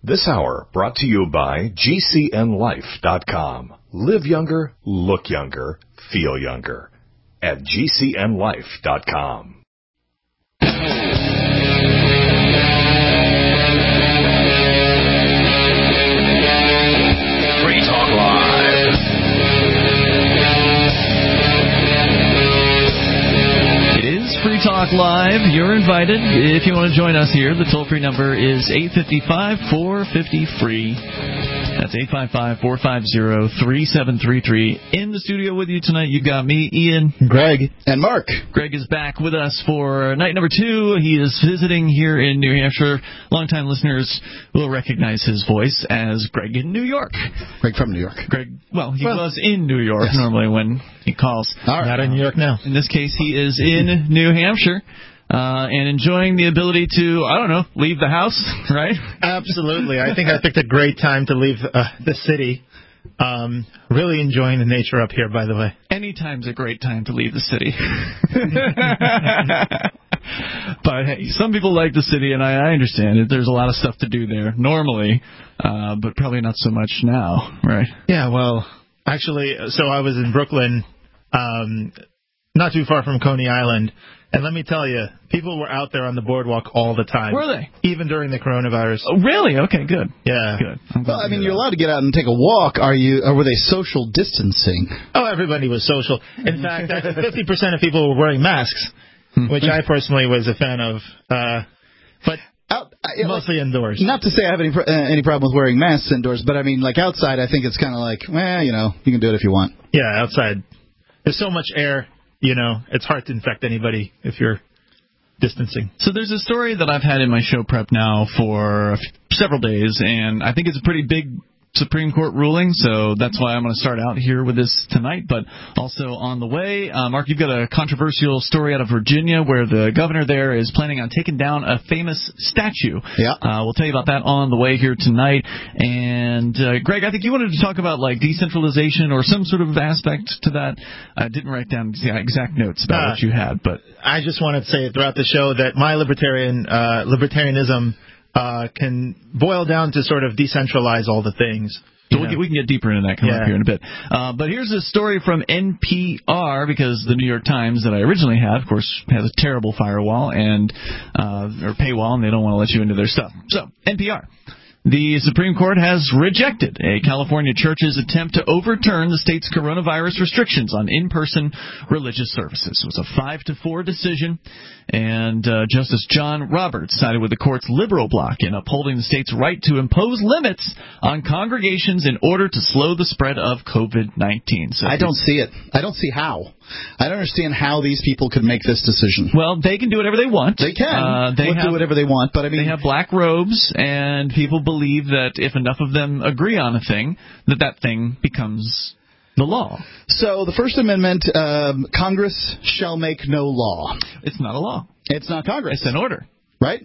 This hour brought to you by GCNLife.com. Live younger, look younger, feel younger. At GCNLife.com. Free Talk Live. It is Free Talk Live. You're invited. If you want to join us here, the toll-free number is 855-450-FREE. That's 855-450-3733. In the studio with you tonight, you've got me, Ian, Greg, and Mark. Greg is back with us for night number 2. He is visiting here in New Hampshire. Longtime listeners will recognize his voice as Greg in New York. Greg from New York. Greg, he was in New York normally when he calls. All right. Not in New York now. In this case, he is in New Hampshire. And enjoying the ability to, leave the house, right? Absolutely. I think I picked a great time to leave the city. Really enjoying the nature up here, by the way. Any time's a great time to leave the city. But, hey, some people like the city, and I understand it. There's a lot of stuff to do there normally, but probably not so much now, right? Yeah, well, actually, so I was in Brooklyn, not too far from Coney Island. And let me tell you, people were out there on the boardwalk all the time. Were they? Even during the coronavirus. Oh, really? Okay, good. Yeah. Good. Well, I mean, you're allowed to get out and take a walk. Or were they social distancing? Oh, everybody was social. In fact, 50% of people were wearing masks, which I personally was a fan of. But mostly indoors. Not to say I have any problem with wearing masks indoors, but I mean, like outside, I think it's kind of like, you can do it if you want. Yeah, outside. There's so much air. It's hard to infect anybody if you're distancing. So there's a story that I've had in my show prep now for several days, and I think it's a pretty big Supreme Court ruling, so that's why I'm going to start out here with this tonight. But also on the way, Mark, you've got a controversial story out of Virginia where the governor there is planning on taking down a famous statue. Yeah. We'll tell you about that on the way here tonight. And, Greg, I think you wanted to talk about, decentralization or some sort of aspect to that. I didn't write down the exact notes about what you had, but I just wanted to say throughout the show that my libertarianism can boil down to sort of decentralize all the things. So we can get deeper into that coming up here in a bit. But here's a story from NPR, because the New York Times that I originally had, of course, has a terrible firewall or paywall, and they don't want to let you into their stuff. So, NPR. The Supreme Court has rejected a California church's attempt to overturn the state's coronavirus restrictions on in-person religious services. It was a 5-4 decision, and Justice John Roberts sided with the court's liberal bloc in upholding the state's right to impose limits on congregations in order to slow the spread of COVID-19. So I don't see it. I don't see how. I don't understand how these people could make this decision. Well, they can do whatever they want. They can. They do whatever they want, but I mean, they have black robes, and people believe that if enough of them agree on a thing, that thing becomes the law. So the First Amendment, Congress shall make no law. It's not a law. It's not Congress. It's an order. Right?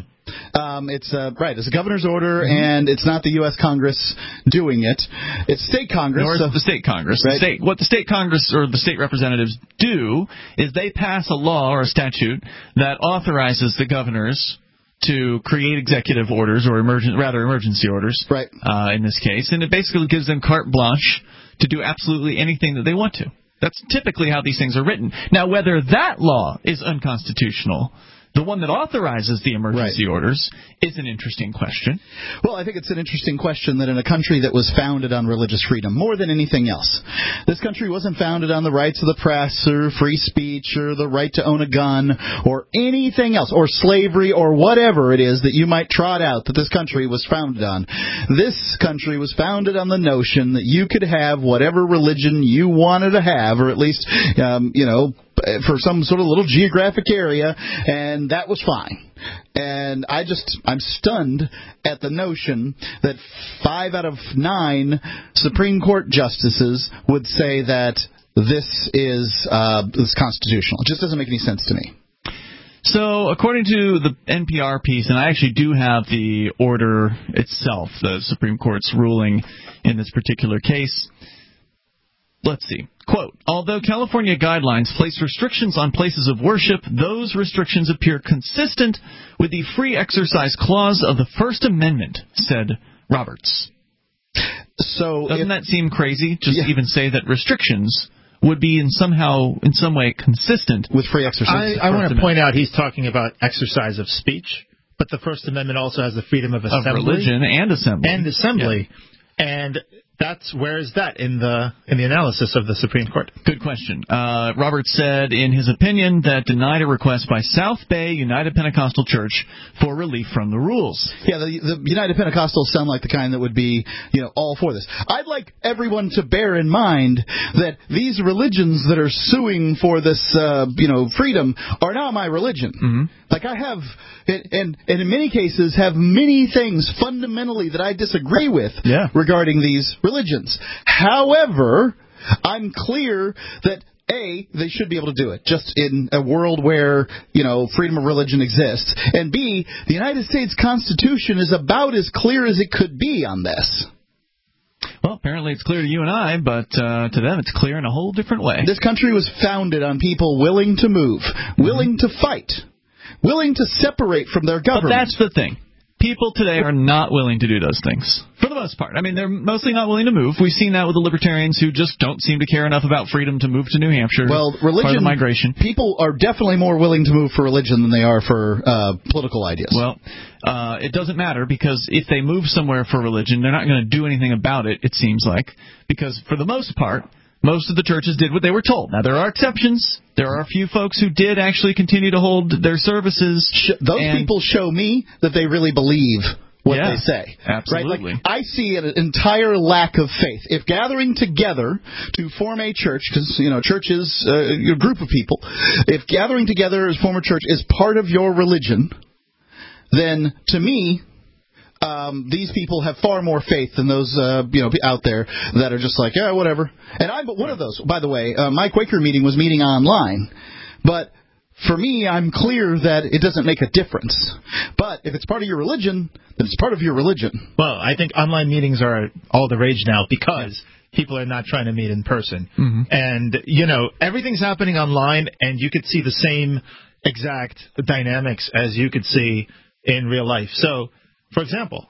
It's a governor's order, and it's not the U.S. Congress doing it. It's state Congress. Nor is it the state Congress. Right. What the state Congress or the state representatives do is they pass a law or a statute that authorizes the governors to create executive orders or emergency orders, right? In this case, and it basically gives them carte blanche to do absolutely anything that they want to. That's typically how these things are written. Now, whether that law is unconstitutional, the one that authorizes the emergency orders, is an interesting question. Well, I think it's an interesting question that in a country that was founded on religious freedom, more than anything else, this country wasn't founded on the rights of the press or free speech or the right to own a gun or anything else, or slavery or whatever it is that you might trot out that this country was founded on. This country was founded on the notion that you could have whatever religion you wanted to have, or at least, for some sort of little geographic area, and that was fine. And I'm stunned at the notion that 5 out of 9 Supreme Court justices would say that this is constitutional. It just doesn't make any sense to me. So, according to the NPR piece, and I actually do have the order itself, the Supreme Court's ruling in this particular case, Let's see. Quote, although California guidelines place restrictions on places of worship, those restrictions appear consistent with the free exercise clause of the First Amendment, said Roberts. So doesn't that seem crazy? Just even say that restrictions would be in some way consistent with free exercise. I want to point out he's talking about exercise of speech, but the First Amendment also has the freedom of assembly. Of religion and assembly. Yeah. And where is that in the analysis of the Supreme Court? Good question. Roberts said in his opinion that denied a request by South Bay United Pentecostal Church for relief from the rules. Yeah, the United Pentecostals sound like the kind that would be, all for this. I'd like everyone to bear in mind that these religions that are suing for this, freedom are not my religion. Mm-hmm. Like I have, and in many cases have many things fundamentally that I disagree with regarding these religions. However, I'm clear that A, they should be able to do it, just in a world where, freedom of religion exists. And B, the United States Constitution is about as clear as it could be on this. Well, apparently it's clear to you and I, but to them it's clear in a whole different way. This country was founded on people willing to move, willing to fight, willing to separate from their government. But that's the thing. People today are not willing to do those things, for the most part. I mean, they're mostly not willing to move. We've seen that with the libertarians who just don't seem to care enough about freedom to move to New Hampshire. Well, religion, part of the migration. People are definitely more willing to move for religion than they are for political ideas. Well, it doesn't matter, because if they move somewhere for religion, they're not going to do anything about it, it seems like, because for the most part, most of the churches did what they were told. Now, there are exceptions. There are a few folks who did actually continue to hold their services. Those people show me that they really believe what they say. Absolutely. Right? Like, I see an entire lack of faith. If gathering together to form a church, because, church is a group of people, if gathering together as form a church is part of your religion, then, to me, these people have far more faith than those out there that are just like, yeah, whatever. And I'm one of those. By the way, my Quaker meeting was meeting online, but for me, I'm clear that it doesn't make a difference. But if it's part of your religion, then it's part of your religion. Well, I think online meetings are all the rage now because people are not trying to meet in person. Mm-hmm. And, everything's happening online, and you could see the same exact dynamics as you could see in real life. So, for example,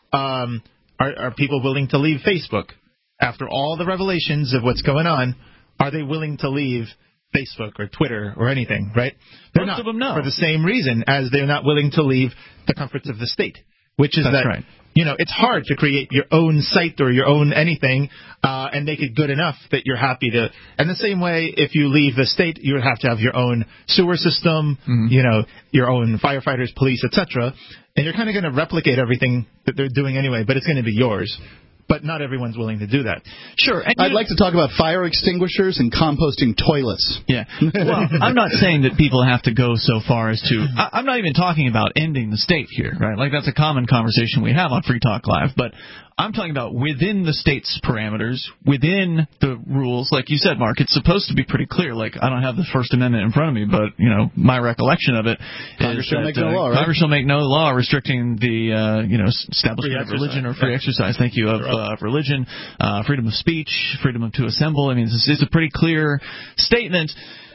are people willing to leave Facebook? After all the revelations of what's going on, are they willing to leave Facebook or Twitter or anything, right? They're Most not, of them no. For the same reason as they're not willing to leave the comforts of the state, which is That's right. It's hard to create your own site or your own anything and make it good enough that you're happy to. And the same way, if you leave the state, you would have to have your own sewer system, your own firefighters, police, etc. And you're kind of going to replicate everything that they're doing anyway, but it's going to be yours. But not everyone's willing to do that. Sure. And I'd like to talk about fire extinguishers and composting toilets. Yeah. Well, I'm not saying that people have to go so far as to... I'm not even talking about ending the state here, right? Like, that's a common conversation we have on Free Talk Live. But I'm talking about within the state's parameters, within the rules. Like you said, Mark, it's supposed to be pretty clear. Like, I don't have the First Amendment in front of me, but, my recollection of it Congress is shall make no law, right? Congress shall make no law restricting the, establishment of religion or free exercise, thank you, of religion, freedom of speech, freedom to assemble. I mean, it's a pretty clear statement.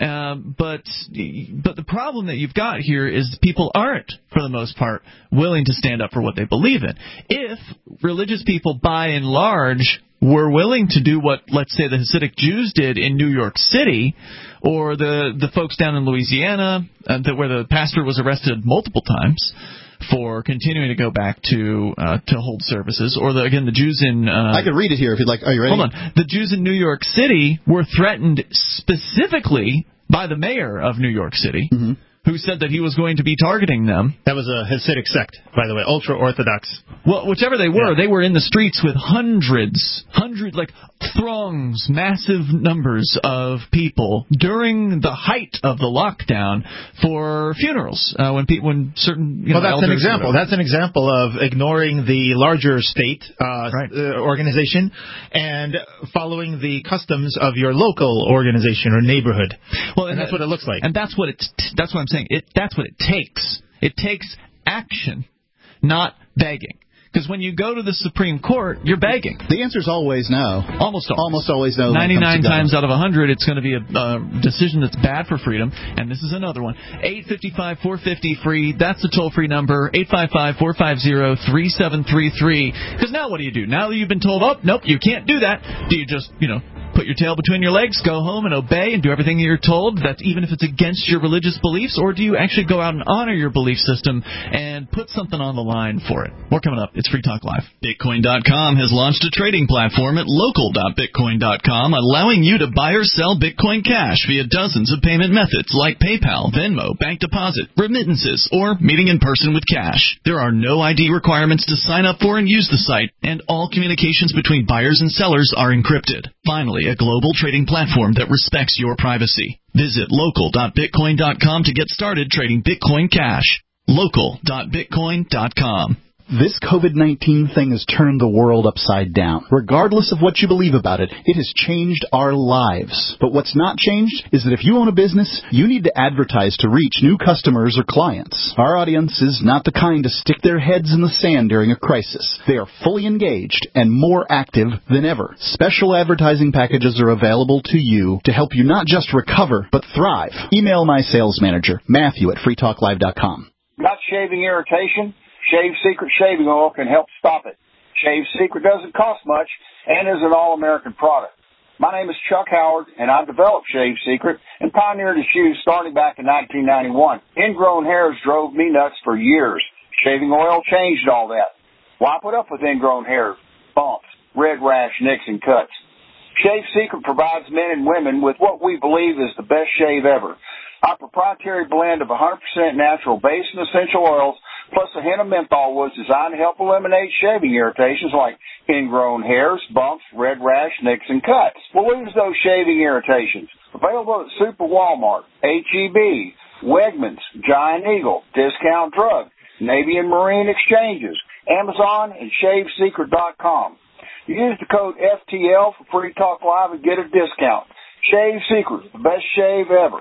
But the problem that you've got here is people aren't, for the most part, willing to stand up for what they believe in. If religious people, by and large, were willing to do what, let's say, the Hasidic Jews did in New York City, or the folks down in Louisiana, where the pastor was arrested multiple times for continuing to go back to hold services, or the Jews in... I could read it here if you'd like. Are you ready? Hold on. The Jews in New York City were threatened specifically by the mayor of New York City, who said that he was going to be targeting them. That was a Hasidic sect, by the way, ultra-Orthodox. Well, whichever they were, they were in the streets with hundreds, like throngs, massive numbers of people during the height of the lockdown for funerals. When certain that's an example. That's an example of ignoring the larger state organization and following the customs of your local organization or neighborhood. Well, and that's what it looks like. And that's what I'm saying. That's what it takes. It takes action, not begging. Because when you go to the Supreme Court, you're begging. The answer is always no. Almost always no. 99 times out of 100, it's going to be a decision that's bad for freedom. And this is another one. 855-450-FREE. That's the toll-free number. 855-450-3733. Because now what do? Now that you've been told, oh, nope, you can't do that, do you just, put your tail between your legs, go home and obey and do everything you're told, that's even if it's against your religious beliefs, or do you actually go out and honor your belief system and put something on the line for it? More coming up. It's Free Talk Live. Bitcoin.com has launched a trading platform at local.bitcoin.com, allowing you to buy or sell Bitcoin Cash via dozens of payment methods like PayPal, Venmo, bank deposit, remittances, or meeting in person with cash. There are no ID requirements to sign up for and use the site, and all communications between buyers and sellers are encrypted. Finally, a global trading platform that respects your privacy. Visit local.bitcoin.com to get started trading Bitcoin Cash. local.bitcoin.com. This COVID-19 thing has turned the world upside down. Regardless of what you believe about it, it has changed our lives. But what's not changed is that if you own a business, you need to advertise to reach new customers or clients. Our audience is not the kind to stick their heads in the sand during a crisis. They are fully engaged and more active than ever. Special advertising packages are available to you to help you not just recover, but thrive. Email my sales manager, Matthew at freetalklive.com. Got shaving irritation? Shave Secret shaving oil can help stop it. Shave Secret doesn't cost much and is an all-American product. My name is Chuck Howard, and I developed Shave Secret and pioneered its use starting back in 1991. Ingrown hairs drove me nuts for years. Shaving oil changed all that. Why put up with ingrown hairs, bumps, red rash, nicks, and cuts? Shave Secret provides men and women with what we believe is the best shave ever. Our proprietary blend of 100% natural base and essential oils plus a hint of menthol was designed to help eliminate shaving irritations like ingrown hairs, bumps, red rash, nicks, and cuts. We'll lose those shaving irritations. Available at Super Walmart, H-E-B, Wegmans, Giant Eagle, Discount Drug, Navy and Marine Exchanges, Amazon, and ShaveSecret.com. Use the code FTL for Free Talk Live and get a discount. Shave Secret, the best shave ever.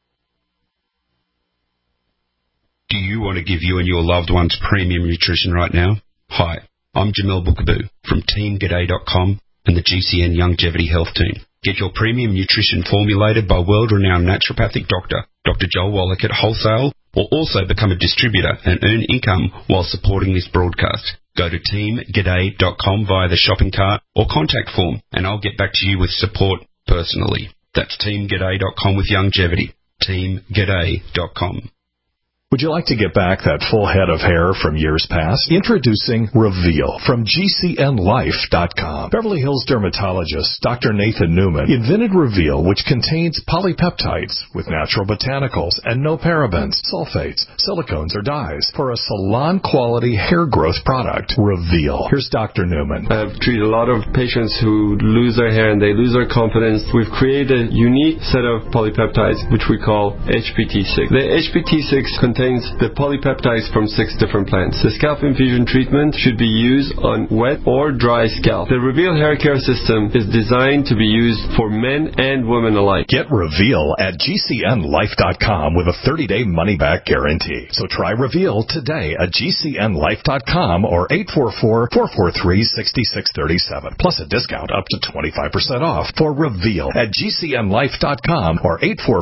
Do you want to give you and your loved ones premium nutrition right now? Hi, I'm Jamel Bookaboo from TeamGaday.com and the GCN Longevity Health Team. Get your premium nutrition formulated by world-renowned naturopathic doctor, Dr. Joel Wallach at wholesale, or also become a distributor and earn income while supporting this broadcast. Go to TeamGaday.com via the shopping cart or contact form, and I'll get back to you with support personally. That's TeamGaday.com with longevity. TeamGaday.com. Would you like to get back that full head of hair from years past? Introducing Reveal from GCNLife.com. Beverly Hills dermatologist Dr. Nathan Newman invented Reveal, which contains polypeptides with natural botanicals and no parabens, sulfates, silicones, or dyes for a salon-quality hair growth product. Reveal. Here's Dr. Newman. I've treated a lot of patients who lose their hair and they lose their confidence. We've created a unique set of polypeptides, which we call HPT6. The HPT6 contains the polypeptides from 6 different plants. The scalp infusion treatment should be used on wet or dry scalp. The Reveal hair care system is designed to be used for men and women alike. Get Reveal at GCNLife.com with a 30-day money-back guarantee. So try Reveal today at GCNLife.com or 844-443-6637. Plus a discount up to 25% off for Reveal at GCNLife.com or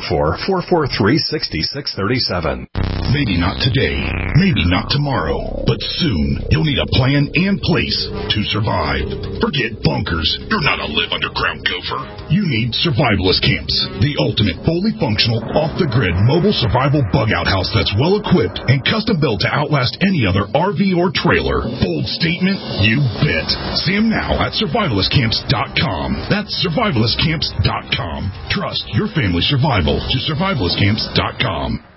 844-443-6637. Maybe not today, maybe not tomorrow, but soon you'll need a plan and place to survive. Forget bunkers. You're not a live underground gopher. You need survivalist camps, the ultimate fully functional, off-the-grid mobile survival bug-out house that's well-equipped and custom-built to outlast any other RV or trailer. Bold statement? You bet. See them now at survivalistcamps.com. That's survivalistcamps.com. Trust your family's survival to survivalistcamps.com.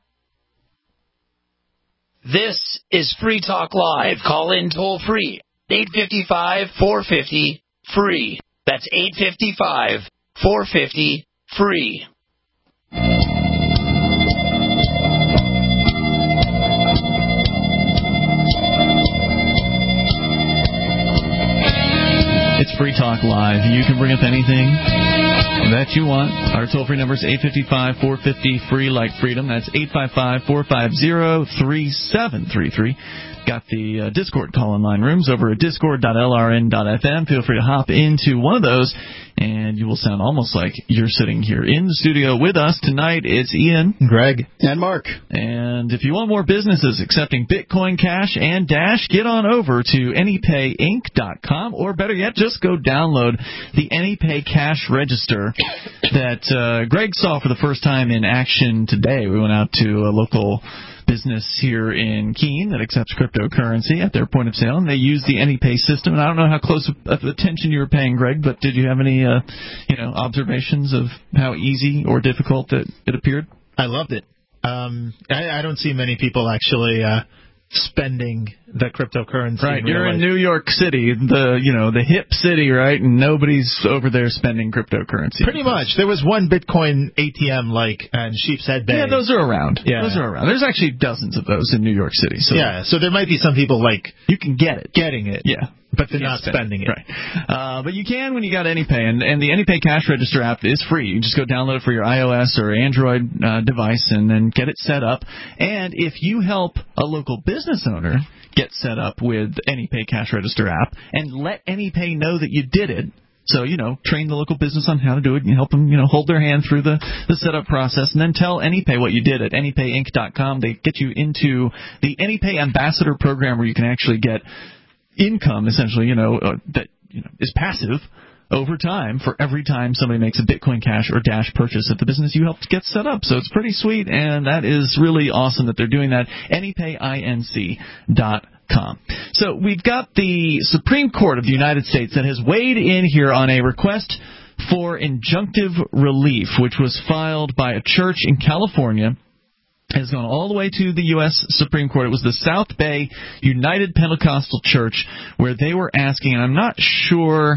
This is Free Talk Live. Call in toll free. 855-450-FREE. That's 855-450-FREE. It's Free Talk Live. You can bring up anything. that you want. Our toll-free number is 855-450-FREE like freedom. That's 855-450-3733. Got the Discord call-in line rooms over at discord.lrn.fm. Feel free to hop into one of those, and you will sound almost like you're sitting here in the studio with us tonight. It's Ian, Greg, and Mark. And if you want more businesses accepting Bitcoin Cash and Dash, get on over to AnyPayInc.com, or better yet, just go download the AnyPay Cash Register that Greg saw for the first time in action today. We went out to a local business here in Keene that accepts cryptocurrency at their point of sale, and they use the AnyPay system. And I don't know how close of attention you were paying, Greg, but did you have any observations of how easy or difficult it appeared? I loved it. I don't see many people actually spending the cryptocurrency. Right, you're in New York City, the hip city, right? And nobody's over there spending cryptocurrency. Pretty much. There was one Bitcoin ATM in Sheepshead Bay. Yeah, those are around. Yeah. Those are around. There's actually dozens of those in New York City. So yeah, so there might be some people you can getting it. Yeah. But they're not spending it. Right. But you can when you got AnyPay. And the AnyPay Cash Register app is free. You just go download it for your iOS or Android device and then get it set up. And if you help a local business owner get set up with AnyPay Cash Register app and let AnyPay know that you did it, so, train the local business on how to do it and help them, hold their hand through the setup process, and then tell AnyPay what you did at AnyPayInc.com. They get you into the AnyPay Ambassador program where you can actually get income, essentially, that is passive over time for every time somebody makes a Bitcoin Cash or Dash purchase at the business you helped get set up. So it's pretty sweet, and that is really awesome that they're doing that. AnyPayInc.com. So we've got the Supreme Court of the United States that has weighed in here on a request for injunctive relief, which was filed by a church in California. Has gone all the way to the U.S. Supreme Court. It was the South Bay United Pentecostal Church where they were asking, and I'm not sure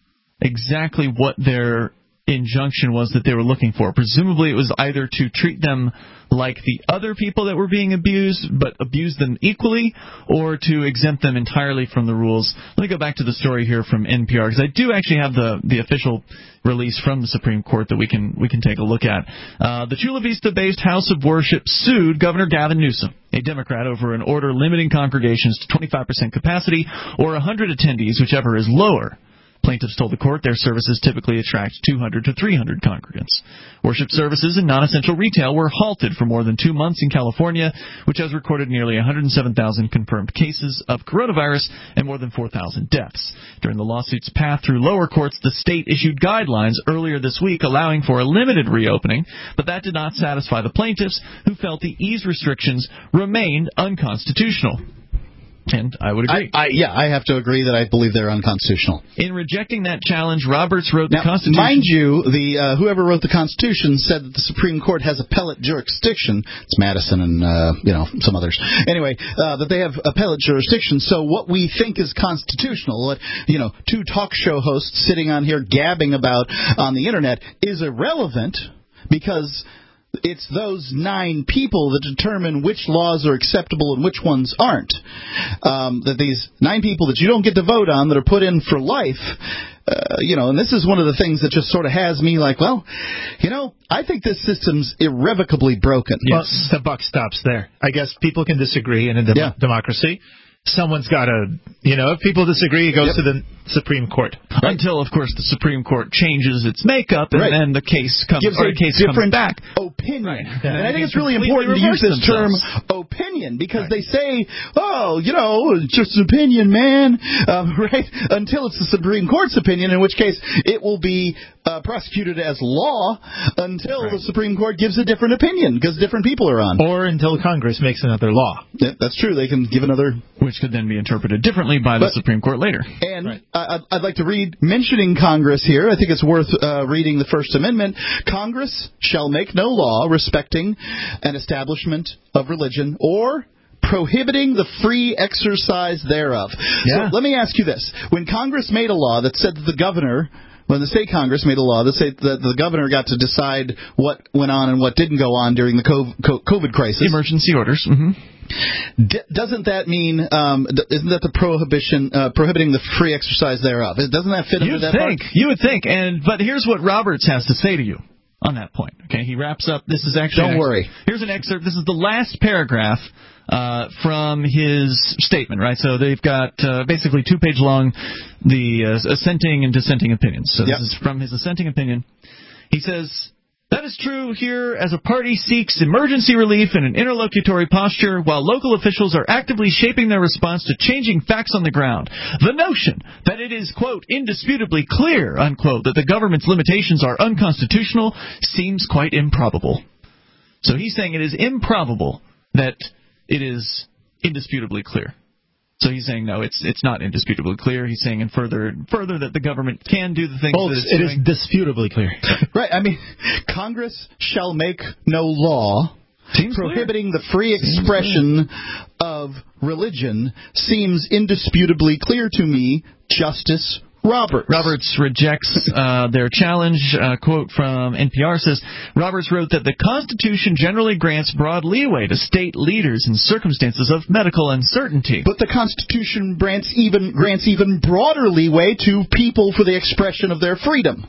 exactly what their injunction was that they were looking for. Presumably it was either to treat them like the other people that were being abused, but abuse them equally, or to exempt them entirely from the rules. Let me go back to the story here from NPR, because I do actually have the official release from the Supreme Court that we can take a look at. The Chula Vista-based House of Worship sued Governor Gavin Newsom, a Democrat, over an order limiting congregations to 25% capacity or 100 attendees, whichever is lower. Plaintiffs told the court their services typically attract 200 to 300 congregants. Worship services and non-essential retail were halted for more than 2 months in California, which has recorded nearly 107,000 confirmed cases of coronavirus and more than 4,000 deaths. During the lawsuit's path through lower courts, the state issued guidelines earlier this week allowing for a limited reopening, but that did not satisfy the plaintiffs, who felt the ease restrictions remained unconstitutional. And I would agree. I have to agree that I believe they're unconstitutional. In rejecting that challenge, Roberts wrote the Constitution. Mind you, whoever wrote the Constitution said that the Supreme Court has appellate jurisdiction. It's Madison and some others. Anyway, that they have appellate jurisdiction. So what we think is constitutional, two talk show hosts sitting on here gabbing about on the internet, is irrelevant because it's those 9 people that determine which laws are acceptable and which ones aren't. That these 9 people that you don't get to vote on that are put in for life, and this is one of the things that just sort of has me like, I think this system's irrevocably broken. Yes. Well, the buck stops there. I guess people can disagree in a democracy. Someone's got to, if people disagree, it goes to the Supreme Court. Right. Until, of course, the Supreme Court changes its makeup, and then the case comes back. Opinion. Right. And I think it's really important to use this term opinion, because they say, it's just an opinion, man, right? Until it's the Supreme Court's opinion, in which case it will be prosecuted as law until the Supreme Court gives a different opinion, because different people are on. Or until Congress makes another law. Yeah, that's true. They can give another... Which could then be interpreted differently by the Supreme Court later. And I'd like to read, mentioning Congress here, I think it's worth reading the First Amendment. Congress shall make no law respecting an establishment of religion or prohibiting the free exercise thereof. Yeah. So let me ask you this. When Congress made a law that said that the governor... When the state Congress made a law that said that the governor got to decide what went on and what didn't go on during the COVID crisis. Emergency orders. Mm-hmm. Doesn't that mean, isn't that the prohibiting the free exercise thereof? Doesn't that fit under that part? You would think. But here's what Roberts has to say to you on that point. Okay, he wraps up. This is actually. Don't worry. Here's an excerpt. This is the last paragraph from his statement, right? So they've got basically 2-page long the assenting and dissenting opinions. So this is from his assenting opinion. He says, that is true here as a party seeks emergency relief in an interlocutory posture while local officials are actively shaping their response to changing facts on the ground. The notion that it is, quote, indisputably clear, unquote, that the government's limitations are unconstitutional seems quite improbable. So he's saying it is improbable that it is indisputably clear. So he's saying, no, it's not indisputably clear. He's saying and further that the government can do the things that it's doing. It is disputably clear. Right. I mean, Congress shall make no law prohibiting the free expression of religion seems indisputably clear to me, Justice Roberts. Roberts rejects their challenge. Quote from NPR says, Roberts wrote that the Constitution generally grants broad leeway to state leaders in circumstances of medical uncertainty. But the Constitution grants even broader leeway to people for the expression of their freedom.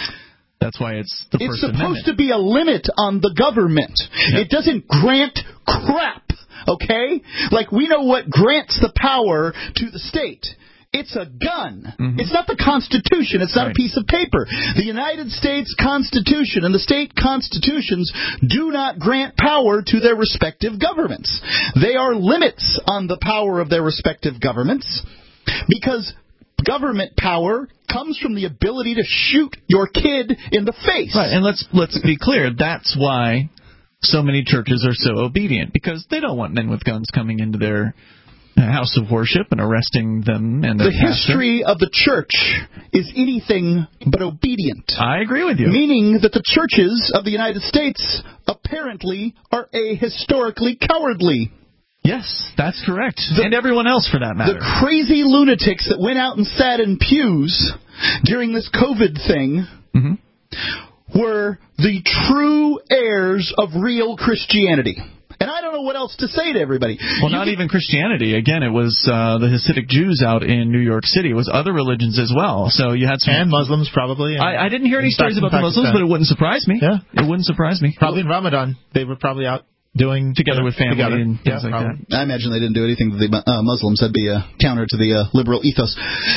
That's why it's the First Amendment. It's supposed to be a limit on the government. Yep. It doesn't grant crap, okay? Like, we know what grants the power to the state. It's a gun. Mm-hmm. It's not the Constitution. It's not a piece of paper. The United States Constitution and the state constitutions do not grant power to their respective governments. They are limits on the power of their respective governments because government power comes from the ability to shoot your kid in the face. Right, and let's be clear. That's why so many churches are so obedient, because they don't want men with guns coming into their house of worship and arresting them and their pastor. History of the church is anything but obedient. I agree with you. Meaning that the churches of the United States apparently are historically cowardly. Yes, that's correct. And everyone else, for that matter. The crazy lunatics that went out and sat in pews during this COVID thing were the true heirs of real Christianity. And I don't know what else to say to everybody. Well, not even Christianity. Again, it was the Hasidic Jews out in New York City. It was other religions as well. So you had some... And Muslims, probably. I didn't hear any stories about the Muslims, but it wouldn't surprise me. Yeah. It wouldn't surprise me. Probably in Ramadan. They were probably out doing... Together with family and things like that. I imagine they didn't do anything to the Muslims. That'd be a counter to the liberal ethos.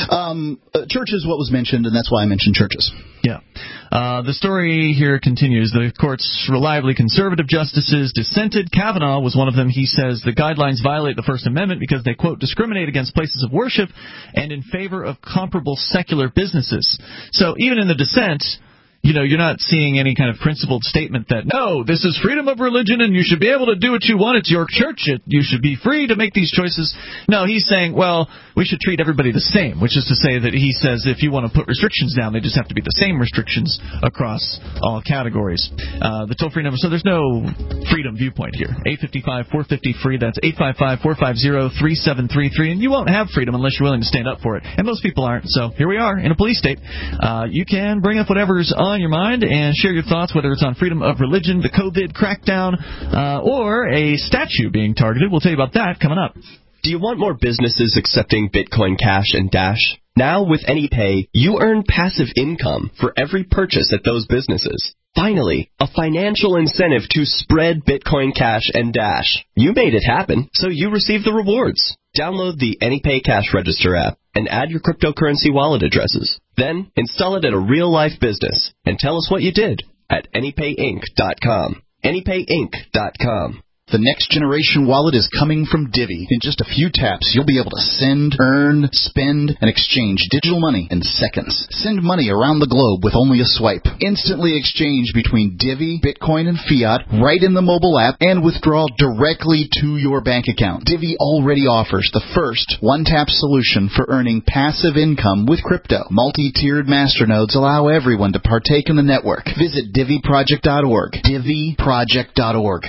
Church is what was mentioned, and that's why I mentioned churches. Yeah. The story here continues. The court's reliably conservative justices dissented. Kavanaugh was one of them. He says the guidelines violate the First Amendment because they, quote, discriminate against places of worship and in favor of comparable secular businesses. So even in the dissent, you know, you're not seeing any kind of principled statement that, no, this is freedom of religion and you should be able to do what you want. It's your church. You should be free to make these choices. No, he's saying, well, we should treat everybody the same, which is to say that he says if you want to put restrictions down, they just have to be the same restrictions across all categories. The toll-free number, so there's no freedom viewpoint here. 855-450-FREE, that's 855-450-3733, and you won't have freedom unless you're willing to stand up for it. And most people aren't, so here we are in a police state. You can bring up whatever's on your mind and share your thoughts, whether it's on freedom of religion, the COVID crackdown, or a statue being targeted. We'll tell you about that coming up. Do you want more businesses accepting Bitcoin Cash and Dash? Now with AnyPay, you earn passive income for every purchase at those businesses. Finally, a financial incentive to spread Bitcoin Cash and Dash. You made it happen, so you receive the rewards. Download the AnyPay Cash Register app and add your cryptocurrency wallet addresses. Then install it at a real-life business and tell us what you did at AnyPayInc.com. AnyPayInc.com. The next generation wallet is coming from Divvy. In just a few taps, you'll be able to send, earn, spend, and exchange digital money in seconds. Send money around the globe with only a swipe. Instantly exchange between Divvy, Bitcoin, and fiat right in the mobile app and withdraw directly to your bank account. Divvy already offers the first one-tap solution for earning passive income with crypto. Multi-tiered masternodes allow everyone to partake in the network. Visit DivvyProject.org. DivvyProject.org.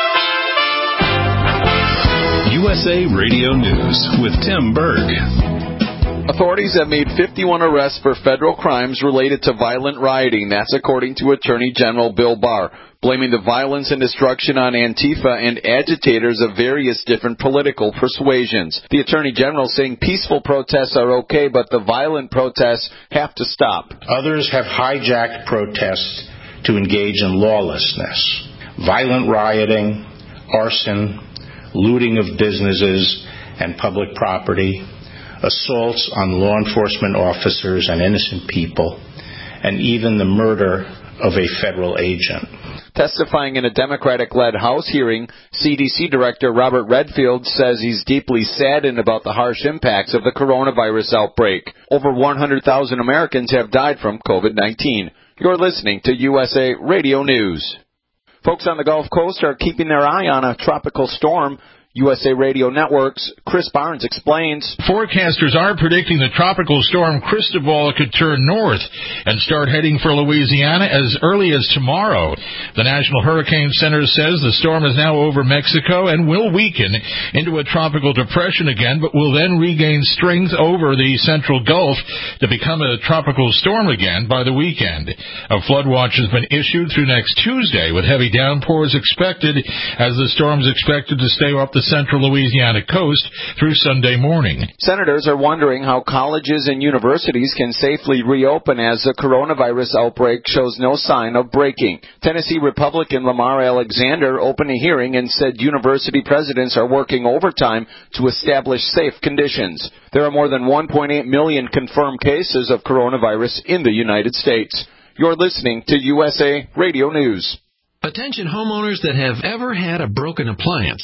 USA Radio News with Tim Berg. Authorities have made 51 arrests for federal crimes related to violent rioting. That's according to Attorney General Bill Barr, blaming the violence and destruction on Antifa and agitators of various different political persuasions. The Attorney General saying peaceful protests are okay, but the violent protests have to stop. Others have hijacked protests to engage in lawlessness, violent rioting, arson, looting of businesses and public property, assaults on law enforcement officers and innocent people, and even the murder of a federal agent. Testifying in a Democratic-led House hearing, CDC Director Robert Redfield says he's deeply saddened about the harsh impacts of the coronavirus outbreak. Over 100,000 Americans have died from COVID-19. You're listening to USA Radio News. Folks on the Gulf Coast are keeping their eye on a tropical storm. USA Radio Network's Chris Barnes explains. Forecasters are predicting the tropical storm Cristobal could turn north and start heading for Louisiana as early as tomorrow. The National Hurricane Center says the storm is now over Mexico and will weaken into a tropical depression again, but will then regain strength over the central Gulf to become a tropical storm again by the weekend. A flood watch has been issued through next Tuesday, with heavy downpours expected as the storm is expected to stay up the central Louisiana coast through Sunday morning. Senators are wondering how colleges and universities can safely reopen as the coronavirus outbreak shows no sign of breaking. Tennessee Republican Lamar Alexander opened a hearing and said university presidents are working overtime to establish safe conditions. There are more than 1.8 million confirmed cases of coronavirus in the United States. You're listening to USA Radio News. Attention homeowners that have ever had a broken appliance.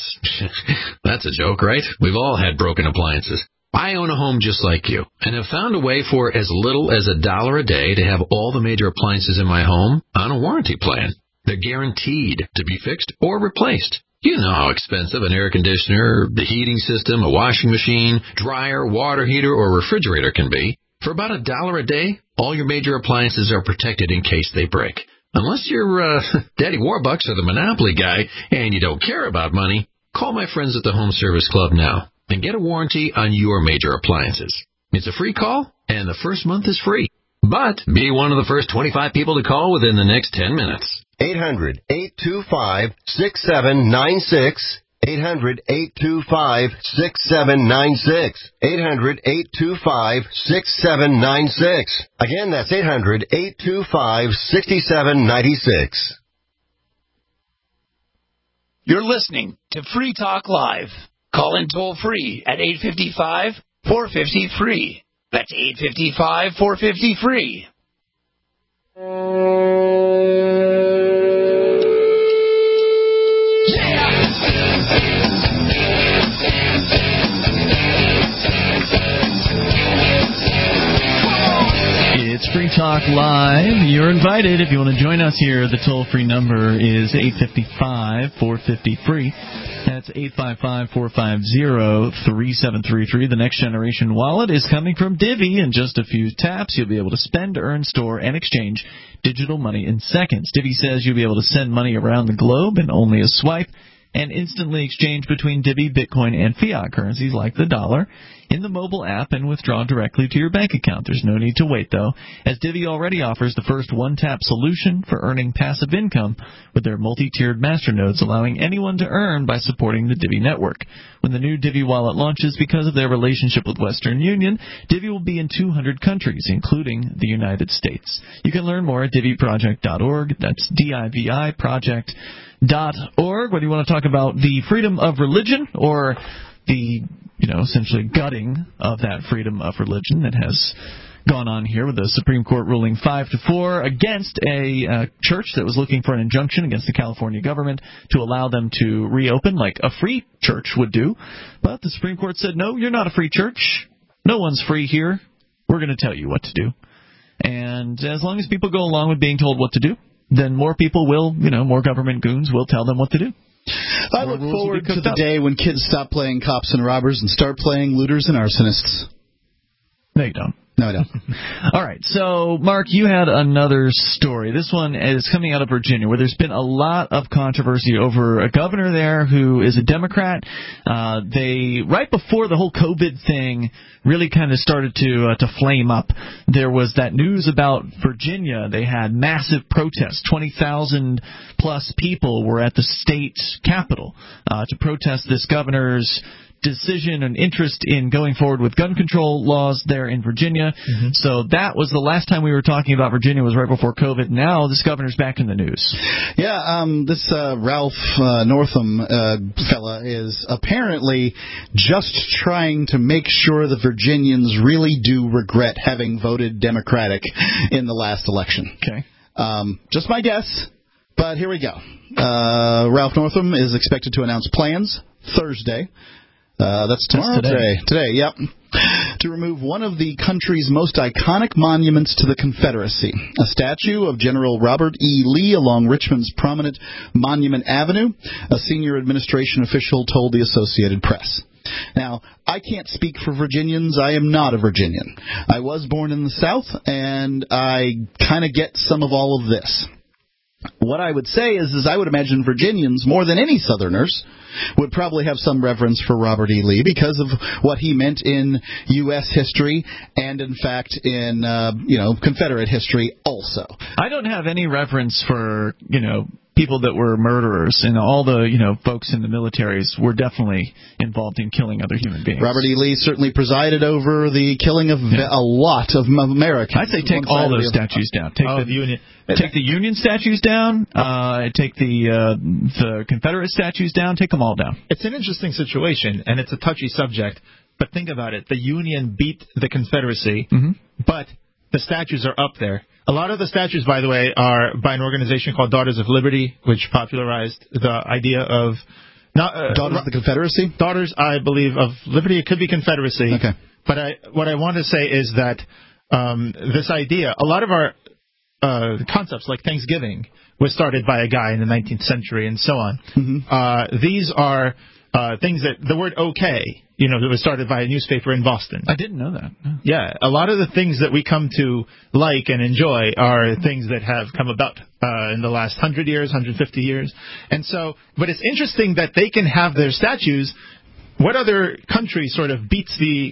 That's a joke, right? We've all had broken appliances. I own a home just like you and have found a way for as little as $1 a day to have all the major appliances in my home on a warranty plan. They're guaranteed to be fixed or replaced. You know how expensive an air conditioner, the heating system, a washing machine, dryer, water heater, or refrigerator can be. For about $1 a day, all your major appliances are protected in case they break. Unless you're Daddy Warbucks or the Monopoly guy and you don't care about money, call my friends at the Home Service Club now and get a warranty on your major appliances. It's a free call, and the first month is free. But be one of the first 25 people to call within the next 10 minutes. 800-825-6796. 800-825-6796. 800-825-6796. Again, that's 800-825-6796. You're listening to Free Talk Live. Call in toll free at 855-450-FREE. That's 855-450-FREE. It's Free Talk Live. You're invited if you want to join us here. The toll-free number is 855-450-FREE. That's 855-450-3733. The Next Generation Wallet is coming from Divvy. In just a few taps, you'll be able to spend, earn, store, and exchange digital money in seconds. Divvy says you'll be able to send money around the globe in only a swipe and instantly exchange between Divvy, Bitcoin, and fiat currencies like the dollar in the mobile app and withdraw directly to your bank account. There's no need to wait, though, as Divvy already offers the first one-tap solution for earning passive income with their multi-tiered masternodes, allowing anyone to earn by supporting the Divvy network. When the new Divvy wallet launches, because of their relationship with Western Union, Divvy will be in 200 countries, including the United States. You can learn more at DivvyProject.org. That's D-I-V-I Project.org. Whether you want to talk about the freedom of religion or the, essentially gutting of that freedom of religion that has gone on here with the Supreme Court ruling 5-4 against a church that was looking for an injunction against the California government to allow them to reopen like a free church would do. But the Supreme Court said, no, you're not a free church. No one's free here. We're going to tell you what to do. And as long as people go along with being told what to do, then more people will, more government goons will tell them what to do. I look forward to the day when kids stop playing cops and robbers and start playing looters and arsonists. No, you don't. No, I don't. All right. So, Mark, you had another story. This one is coming out of Virginia, where there's been a lot of controversy over a governor there who is a Democrat. They, right before the whole COVID thing really kind of started to flame up, there was that news about Virginia. They had massive protests. 20,000 plus people were at the state capitol to protest this governor's decision and interest in going forward with gun control laws there in Virginia. Mm-hmm. So that was the last time we were talking about Virginia, was right before COVID. Now this governor's back in the news. Yeah, this Ralph Northam fella is apparently just trying to make sure the Virginians really do regret having voted Democratic in the last election. Okay. Just my guess, but here we go. Ralph Northam is expected to announce plans Thursday. That's tomorrow? Today, yep. To remove one of the country's most iconic monuments to the Confederacy, a statue of General Robert E. Lee along Richmond's prominent Monument Avenue, a senior administration official told the Associated Press. Now, I can't speak for Virginians. I am not a Virginian. I was born in the South, and I kind of get some of all of this. What I would say is I would imagine Virginians, more than any Southerners, would probably have some reverence for Robert E. Lee because of what he meant in U.S. history and, in fact, in, Confederate history also. I don't have any reverence for, people that were murderers, and all the, folks in the militaries were definitely involved in killing other human beings. Robert E. Lee certainly presided over the killing of a lot of Americans. I'd say take all those statues down. Take the Union statues down. Take the Confederate statues down. Take them all down. It's an interesting situation, and it's a touchy subject. But think about it: the Union beat the Confederacy, but the statues are up there. A lot of the statues, by the way, are by an organization called Daughters of Liberty, which popularized the idea of Daughters of the Confederacy? Daughters, I believe, of Liberty. It could be Confederacy. Okay. But what I want to say is that this idea, a lot of our concepts like Thanksgiving was started by a guy in the 19th century and so on. Mm-hmm. These are things that the word okay, it was started by a newspaper in Boston. I didn't know that. No. Yeah, a lot of the things that we come to like and enjoy are things that have come about in the last 100 years, 150 years. And so, but it's interesting that they can have their statues. What other country sort of beats the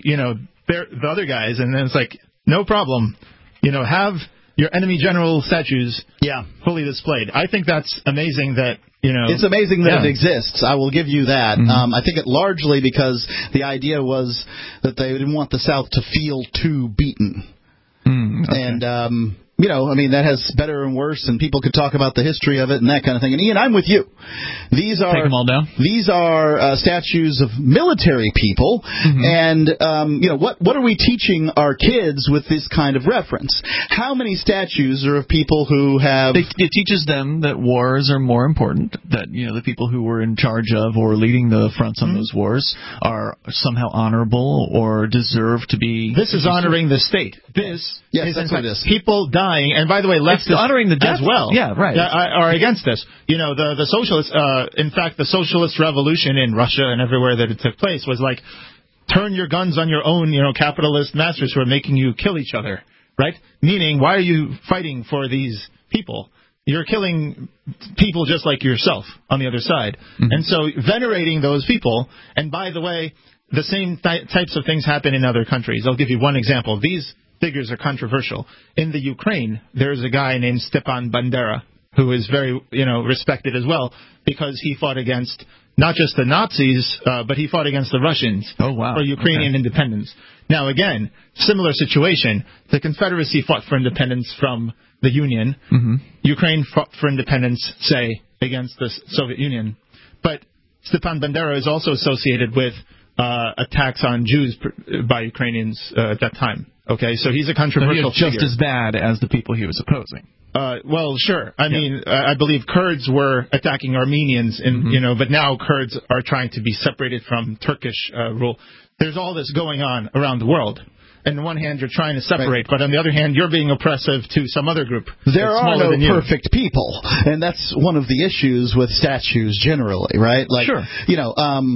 other guys? And then it's like, no problem. Have your enemy general statues fully displayed. I think that's amazing that, It's amazing that it exists. I will give you that. Mm-hmm. I think it largely because the idea was that they didn't want the South to feel too beaten. Okay. And, that has better and worse, and people could talk about the history of it and that kind of thing. And, Ian, I'm with you. Take them all down. These are statues of military people, and, what are we teaching our kids with this kind of reference? How many statues are of people who have... It teaches them that wars are more important, that, the people who were in charge of or leading the fronts on those wars are somehow honorable or deserve to be... This is honoring the state. This is, in fact, people dying, and by the way, leftists honoring the death as well. Yeah, right. Are against this. The socialists. In fact, the socialist revolution in Russia and everywhere that it took place was like, turn your guns on your own, capitalist masters who are making you kill each other, right? Meaning, why are you fighting for these people? You're killing people just like yourself on the other side, and so venerating those people. And by the way, the same types of things happen in other countries. I'll give you one example. These figures are controversial. In the Ukraine, there's a guy named Stepan Bandera who is very, respected as well because he fought against not just the Nazis, but he fought against the Russians for Ukrainian independence. Now, again, similar situation. The Confederacy fought for independence from the Union. Ukraine fought for independence, say, against the Soviet Union. But Stepan Bandera is also associated with attacks on Jews by Ukrainians at that time. Okay, so he's a controversial figure. Just as bad as the people he was opposing. Well, sure. I mean, I believe Kurds were attacking Armenians, but now Kurds are trying to be separated from Turkish rule. There's all this going on around the world. And on one hand, you're trying to separate, but on the other hand, you're being oppressive to some other group. There are no perfect people, and that's one of the issues with statues generally, right? Like, sure.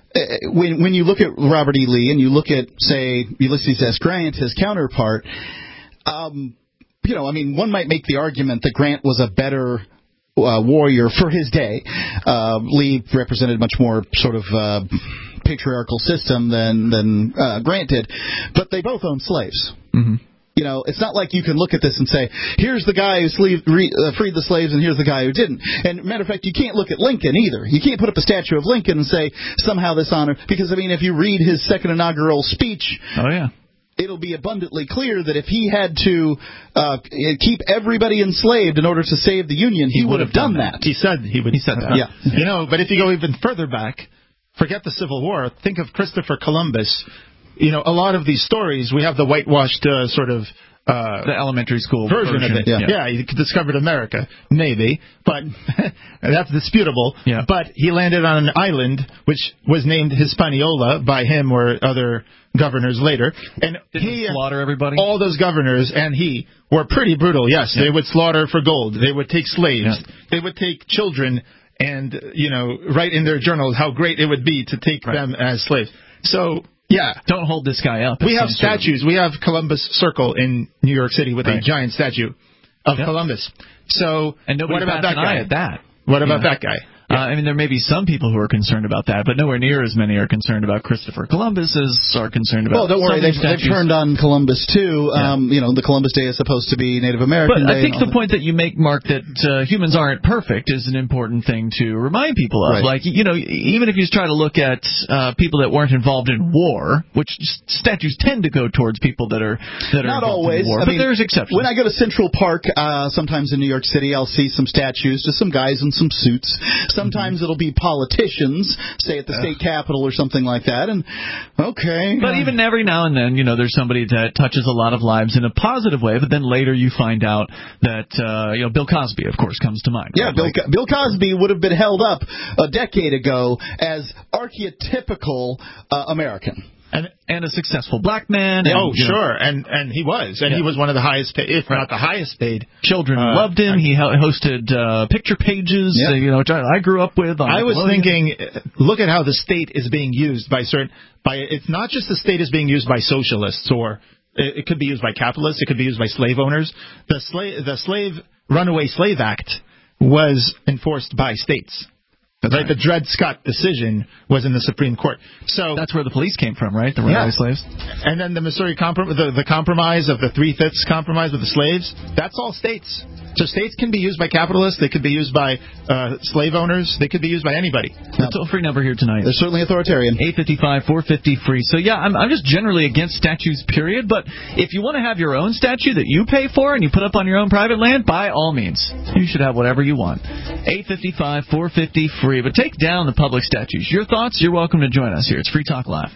when you look at Robert E. Lee and you look at, say, Ulysses S. Grant, his counterpart, one might make the argument that Grant was a better warrior for his day. Lee represented much more sort of patriarchal system than Grant did, but they both owned slaves. Mm-hmm. It's not like you can look at this and say, here's the guy who freed the slaves and here's the guy who didn't. And matter of fact, you can't look at Lincoln either. You can't put up a statue of Lincoln and say somehow this honor, because if you read his second inaugural speech, it'll be abundantly clear that if he had to keep everybody enslaved in order to save the Union, he would have done that. He said he would. He said that. Yeah. But if you go even further back, forget the Civil War. Think of Christopher Columbus. A lot of these stories, we have the whitewashed the elementary school version of it. Yeah, he discovered America, maybe, but that's disputable. Yeah. But he landed on an island which was named Hispaniola by him or other governors later, and he slaughter everybody. All those governors and he were pretty brutal. Yes, they would slaughter for gold. They would take slaves. They would take children and write in their journals how great it would be to take them as slaves. So. Yeah. Don't hold this guy up. We have statues. We have Columbus Circle in New York City with a giant statue of Columbus. So, and what about that guy? What about that guy? There may be some people who are concerned about that, but nowhere near as many are concerned about Christopher Columbus as are concerned about. Well, don't worry, they've turned on Columbus too. The Columbus Day is supposed to be Native American Day. But I think the point that you make, Mark, that humans aren't perfect is an important thing to remind people of. Right. Like, even if you try to look at people that weren't involved in war, which statues tend to go towards people that are not involved always. in war, but there's exceptions. When I go to Central Park, sometimes in New York City, I'll see some statues to some guys in some suits. Sometimes it'll be politicians, say at the state capitol or something like that, and But even every now and then, there's somebody that touches a lot of lives in a positive way, but then later you find out that, Bill Cosby, of course, comes to mind. Yeah, right? Bill Cosby would have been held up a decade ago as archetypical American. And a successful black man. And, sure. And he was. And he was one of the highest paid, if not the highest paid. Children loved him. He hosted picture pages, which I grew up with. I was thinking, look at how the state is being used it's not just the state is being used by socialists, or it could be used by capitalists, it could be used by slave owners. The Runaway Slave Act was enforced by states. The Dred Scott decision was in the Supreme Court. So that's where the police came from, right? The runaway slaves. And then the Missouri the compromise of the 3/5 compromise with the slaves. That's all states. So states can be used by capitalists. They could be used by slave owners. They could be used by anybody. The toll-free number here tonight. They're certainly authoritarian. 855-450-FREE. So I'm just generally against statues, period. But if you want to have your own statue that you pay for and you put up on your own private land, by all means, you should have whatever you want. 855-450-FREE. But take down the public statues. Your thoughts? You're welcome to join us here. It's Free Talk Live.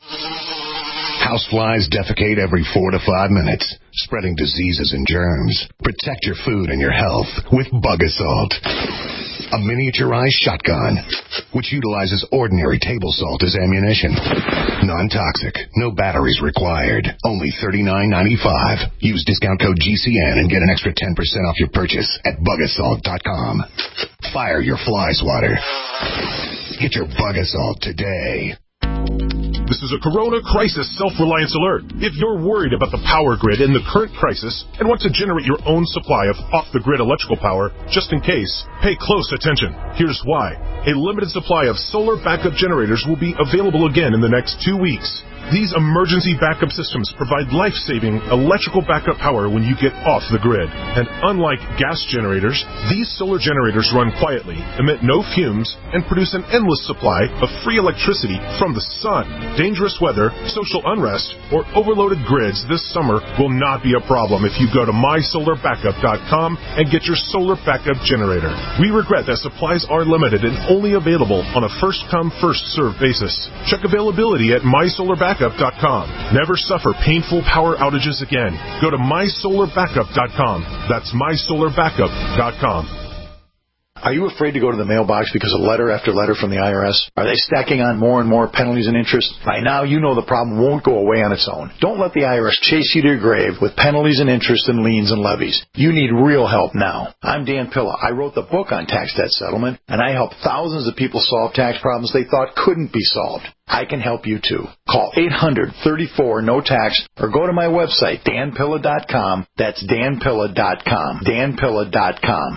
Houseflies defecate every 4 to 5 minutes, spreading diseases and germs. Protect your food and your health with Bug Assault. A miniaturized shotgun, which utilizes ordinary table salt as ammunition. Non-toxic, no batteries required. Only $39.95. Use discount code GCN and get an extra 10% off your purchase at bugassault.com. Fire your fly swatter. Get your Bug Assault today. This is a Corona Crisis Self-Reliance Alert. If you're worried about the power grid in the current crisis and want to generate your own supply of off-the-grid electrical power, just in case, pay close attention. Here's why. A limited supply of solar backup generators will be available again in the next 2 weeks. These emergency backup systems provide life-saving electrical backup power when you get off the grid. And unlike gas generators, these solar generators run quietly, emit no fumes, and produce an endless supply of free electricity from the sun. Dangerous weather, social unrest, or overloaded grids this summer will not be a problem if you go to mysolarbackup.com and get your solar backup generator. We regret that supplies are limited and only available on a first-come, first-served basis. Check availability at mysolarbackup.com. Never suffer painful power outages again. Go to mysolarbackup.com. That's mysolarbackup.com. Are you afraid to go to the mailbox because of letter after letter from the IRS? Are they stacking on more and more penalties and interest? By now, you know the problem won't go away on its own. Don't let the IRS chase you to your grave with penalties and interest and liens and levies. You need real help now. I'm Dan Pilla. I wrote the book on tax debt settlement, and I help thousands of people solve tax problems they thought couldn't be solved. I can help you too. Call 800-34-NO-TAX or go to my website, danpilla.com. That's danpilla.com. danpilla.com.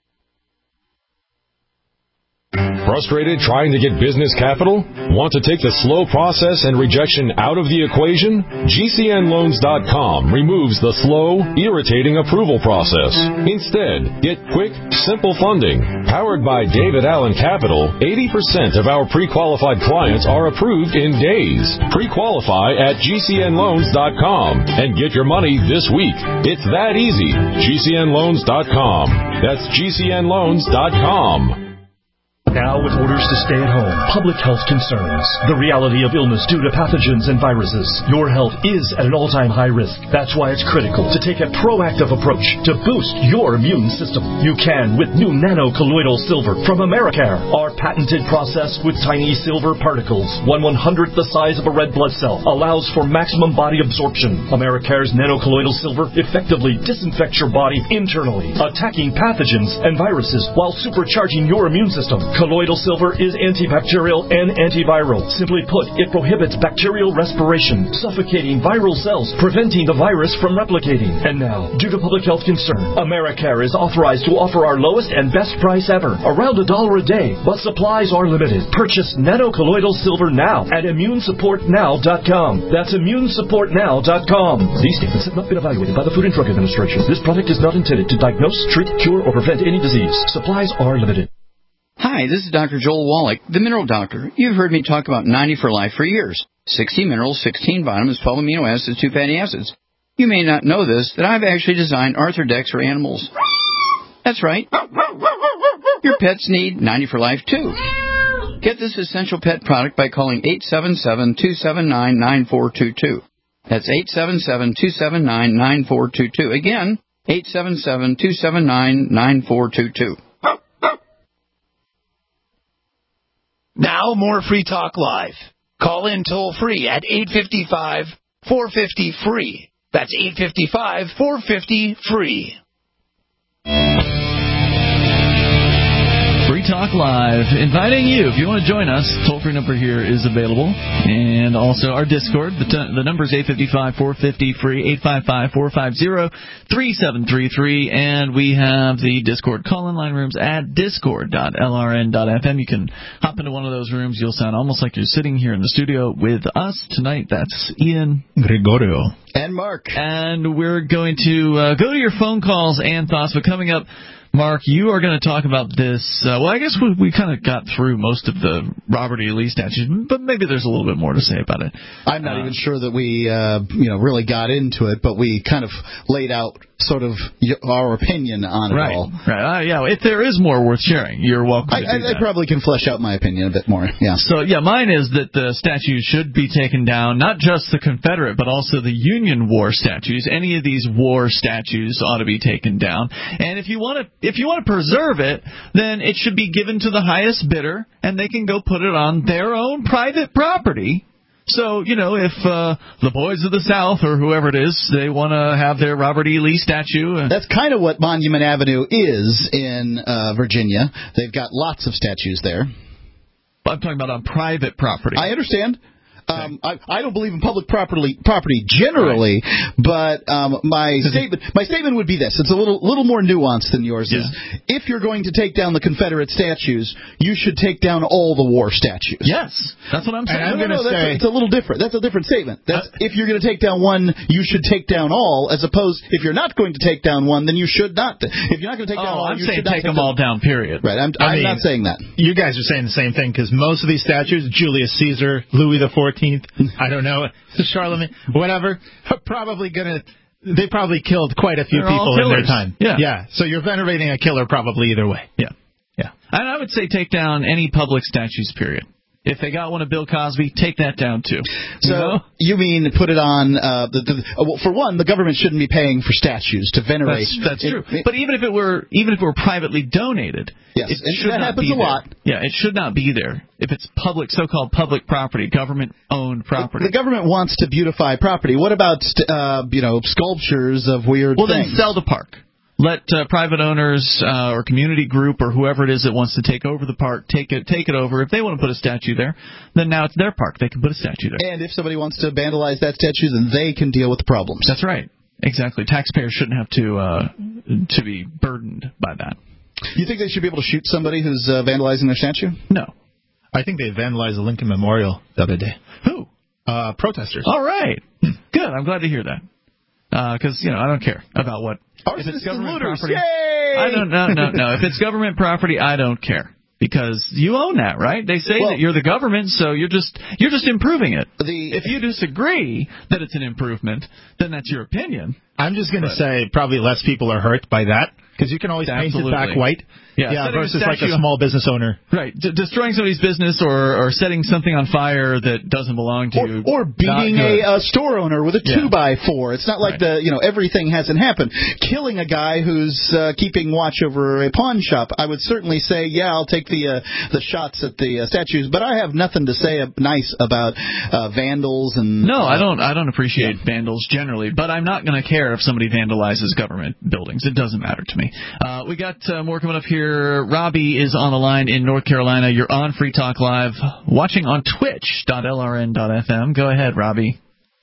Frustrated trying to get business capital? Want to take the slow process and rejection out of the equation? GCNloans.com removes the slow, irritating approval process. Instead, get quick, simple funding. Powered by David Allen Capital, 80% of our pre-qualified clients are approved in days. Pre-qualify at GCNloans.com and get your money this week. It's that easy. GCNloans.com. That's GCNloans.com. Now with orders to stay at home, public health concerns, the reality of illness due to pathogens and viruses, your health is at an all-time high risk. That's why it's critical to take a proactive approach to boost your immune system. You can with new nano-colloidal silver from Americare. Our patented process with tiny silver particles, 1/100th the size of a red blood cell, allows for maximum body absorption. Americare's nano-colloidal silver effectively disinfects your body internally, attacking pathogens and viruses while supercharging your immune system. Colloidal silver is antibacterial and antiviral. Simply put, it prohibits bacterial respiration, suffocating viral cells, preventing the virus from replicating. And now, due to public health concern, Americare is authorized to offer our lowest and best price ever, around $1 a day, but supplies are limited. Purchase nano-colloidal silver now at ImmuneSupportNow.com. That's ImmuneSupportNow.com. These statements have not been evaluated by the Food and Drug Administration. This product is not intended to diagnose, treat, cure, or prevent any disease. Supplies are limited. Hi, this is Dr. Joel Wallach, the Mineral Doctor. You've heard me talk about 90 for Life for years. 60 minerals, 16 vitamins, 12 amino acids, 2 fatty acids. You may not know this, that I've actually designed Arthrodex for animals. That's right. Your pets need 90 for Life, too. Get this essential pet product by calling 877-279-9422. That's 877-279-9422. Again, 877-279-9422. Now more Free Talk Live. Call in toll free at 855-450-FREE. That's 855-450-FREE. Free Talk Live, inviting you. If you want to join us, toll-free number here is available. And also our Discord. The number is 855-450-FREE, 855-450-3733. And we have the Discord call-in line rooms at discord.lrn.fm. You can hop into one of those rooms. You'll sound almost like you're sitting here in the studio with us tonight. That's Ian, Gregorio, and Mark. And we're going to go to your phone calls and thoughts. But coming up, Mark, you are going to talk about this. Well, I guess we kind of got through most of the Robert E. Lee statutes, but maybe there's a little bit more to say about it. I'm not even sure that we really got into it, but we kind of laid out sort of our opinion on it all. Right. Yeah. If there is more worth sharing, you're welcome to do that. I probably can flesh out my opinion a bit more. Yeah. So, yeah, mine is that the statutes should be taken down, not just the Confederate, but also the Union War statutes. Any of these war statutes ought to be taken down. And if you want to preserve it, then it should be given to the highest bidder, and they can go put it on their own private property. So, if the Boys of the South or whoever it is, they want to have their Robert E. Lee statue. That's kind of what Monument Avenue is in Virginia. They've got lots of statues there. I'm talking about on private property. I understand. I don't believe in public property generally, but my statement would be this: it's a little more nuanced than yours. Yeah. Is if you're going to take down the Confederate statues, you should take down all the war statues. Yes, that's what I'm saying. It's a little different. That's a different statement. If you're going to take down one, you should take down all. As opposed, if you're not going to take down one, then you should not. If you're not going to take down all, I'm saying take them all down. Period. Right. I'm not saying that. You guys are saying the same thing because most of these statues, Julius Caesar, Louis XIV. I don't know, Charlemagne, whatever, they probably killed quite a few people in their time. Yeah. So you're venerating a killer probably either way. Yeah. And I would say take down any public statues, period. If they got one of Bill Cosby, take that down too. So you mean put it on? Well, for one, the government shouldn't be paying for statues to venerate. That's true. But even if it were privately donated, yes, it should that not happens be a lot. There. Yeah, it should not be there. If it's so-called public property, government-owned property. The government wants to beautify property. What about sculptures of weird things? Well, then sell the park. Let private owners or community group or whoever it is that wants to take over the park take it over. If they want to put a statue there, then now it's their park. They can put a statue there. And if somebody wants to vandalize that statue, then they can deal with the problems. That's right. Exactly. Taxpayers shouldn't have to be burdened by that. You think they should be able to shoot somebody who's vandalizing their statue? No. I think they vandalized the Lincoln Memorial the other day. Who? Protesters. All right. Good. I'm glad to hear that. Because, I don't care about what. If it's government property, I don't know. No. If it's government property, I don't care. Because you own that, right? They say that you're the government, so you're just improving it. If you disagree that it's an improvement, then that's your opinion. I'm just going to say probably less people are hurt by that, because you can always paint it back white. Yeah, versus like a small business owner. Right. Destroying somebody's business or setting something on fire that doesn't belong to you. Or beating a store owner with a 2x4. It's not like everything hasn't happened. Killing a guy who's keeping watch over a pawn shop. I would certainly say, I'll take the shots at the statues, but I have nothing to say nice about vandals and. No, I don't appreciate vandals generally, but I'm not going to care if somebody vandalizes government buildings. It doesn't matter to me. We got more coming up here. Robbie is on the line in North Carolina. You're on Free Talk Live, watching on twitch.lrn.fm. Go ahead, Robbie.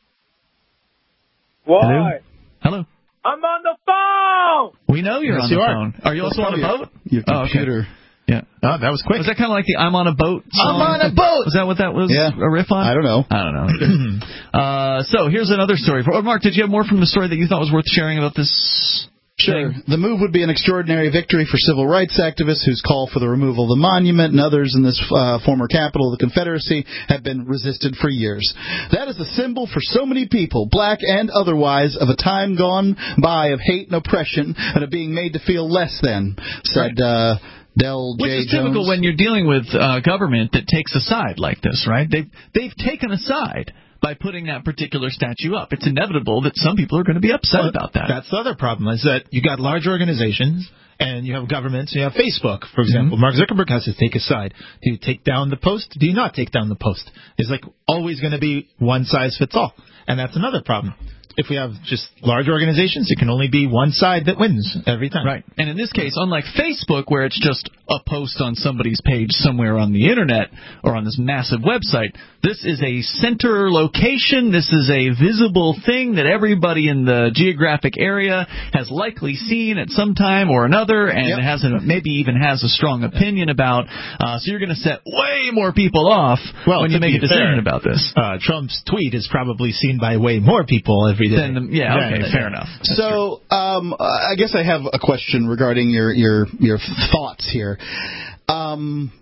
Why? Hello. I'm on the phone! We know you're on the phone. Are you also on a boat? Your computer. Okay. Yeah. Oh, that was quick. Was that kind of like the I'm on a boat song? I'm on a boat! Was that what that was? Yeah. A riff on? I don't know. So here's another story. Mark, did you have more from the story that you thought was worth sharing about this? Sure. The move would be an extraordinary victory for civil rights activists whose call for the removal of the monument and others in this former capital of the Confederacy have been resisted for years. That is a symbol for so many people, black and otherwise, of a time gone by of hate and oppression and of being made to feel less than, said Del J. Which is typical when you're dealing with government that takes a side like this, right? They've taken a side by putting that particular statue up. It's inevitable that some people are going to be upset about that. That's the other problem, is that you got large organizations and you have governments, you have Facebook, for example. Mark Zuckerberg has to take a side. Do you take down the post? Do you not take down the post? It's like always going to be one size fits all. And that's another problem. If we have just large organizations, it can only be one side that wins every time. Right. And in this case, unlike Facebook, where it's just a post on somebody's page somewhere on the Internet or on this massive website, this is a center location. This is a visible thing that everybody in the geographic area has likely seen at some time or another and maybe even has a strong opinion about. So you're going to set way more people off when you make a decision about this. Trump's tweet is probably seen by way more people every day. Fair enough. So I guess I have a question regarding your thoughts here. I